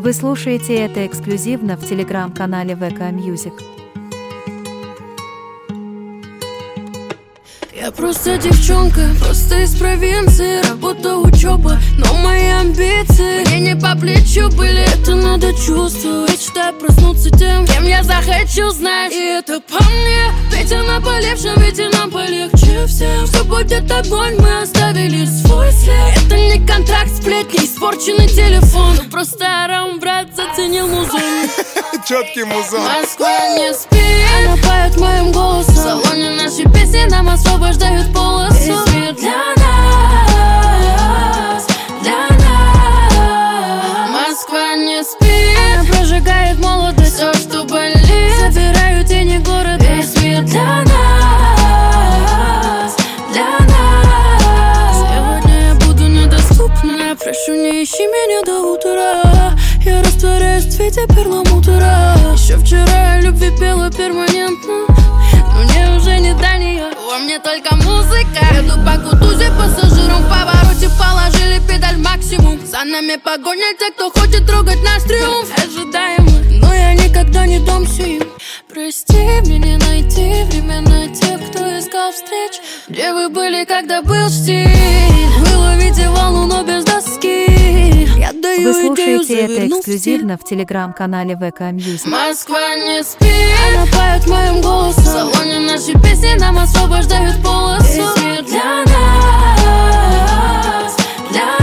Вы слушаете это эксклюзивно в телеграм-канале ВК Music. Я просто девчонка, просто из провинции. Работа, учеба, но мои амбиции мне не по плечу были, это надо чувствовать. Мечтаю проснуться тем, кем я захочу знать. И это по мне, ветер на полившем, ведь и нам полегче всем. Все будет огонь, мы оставили свой след. Это не контракт, сплетни, испорченный телефон. Просто арам, брат, заценил музон. Четкий музон. Москва не спит, она поет моим голосом. В салоне наши песни нам освобождают полосу. Весь мир для нас, для нас. Москва не спит, она прожигает молодость. Все, что болит, забираю тени города. Весь мир для нас, для нас. Сегодня я буду недоступна, прошу, не ищи меня до утра. Я растворяюсь в цвете перламутра. Еще вчера я любви пела перманентно, но мне уже не до нее. Во мне только музыка. Еду по Кутузе, пассажирам в повороте положили педаль максимум. За нами погоня, те, кто хочет трогать наш триумф. Ожидаемо, но я никогда не дамся им. Прости, мне не найти времена тех, кто искал встреч. Где вы были, когда был штиль? Вы ловите волну, но без доски. Вы слушаете это эксклюзивно в телеграм-канале ВК Music. Москва не спит, она поет моим голосом. В салоне наши песни нам освобождают полосу. Весь мир для нас, для нас.